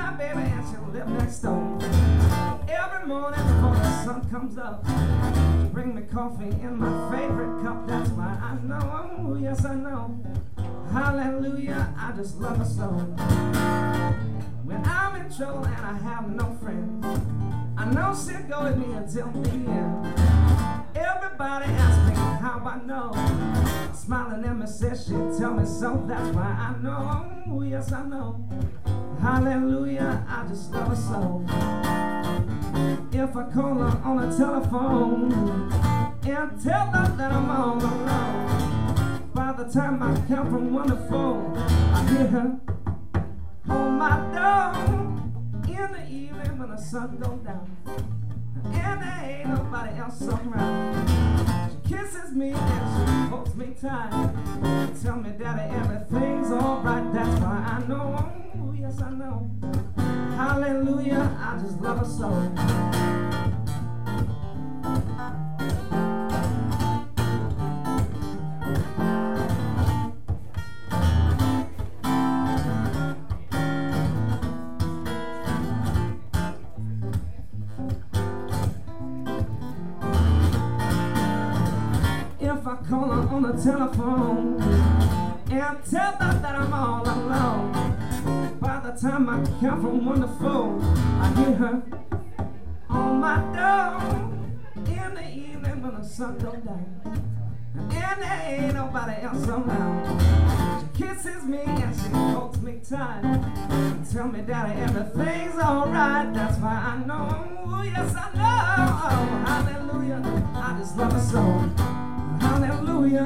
my baby and she live next door. Every morning before the sun comes up, she bring me coffee in my favorite cup. That's why I know, oh yes I know, hallelujah, I just love her so. When I'm in trouble and I have no friends, I know she'll go with me until the end. Everybody asks me how I know, smiling at me says she'll tell me so. That's why I know, oh yes I know, hallelujah, I just love her so. If I call her on the telephone and tell her that I'm all alone, by the time I count from 1 to 4, I hear her on my door in the evening when the sun goes down, and there ain't nobody else around. She kisses me and she holds me tight, tell me daddy everything's alright. That's why I know, oh yes I know, hallelujah, I just love her so. If I call her on the telephone and tell her that I'm all alone, by the time I count from 1 to 4, I hear her on my door in the evening when the sun goes down, and there ain't nobody else around. She kisses me and she holds me tight, tell me daddy everything's alright. That's why I know, oh yes I know, oh, hallelujah, I just love her so. Hallelujah,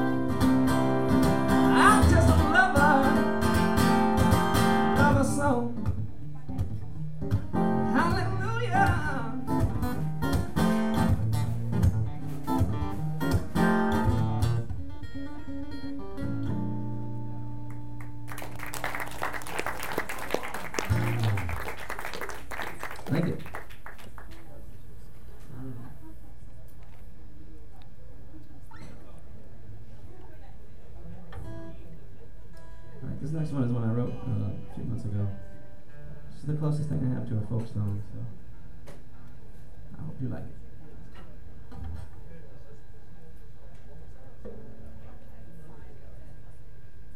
I just love her so. Hallelujah. Thank you. This next one is one I wrote a few months ago. It's the closest thing I have to a folk song, so I hope you like it.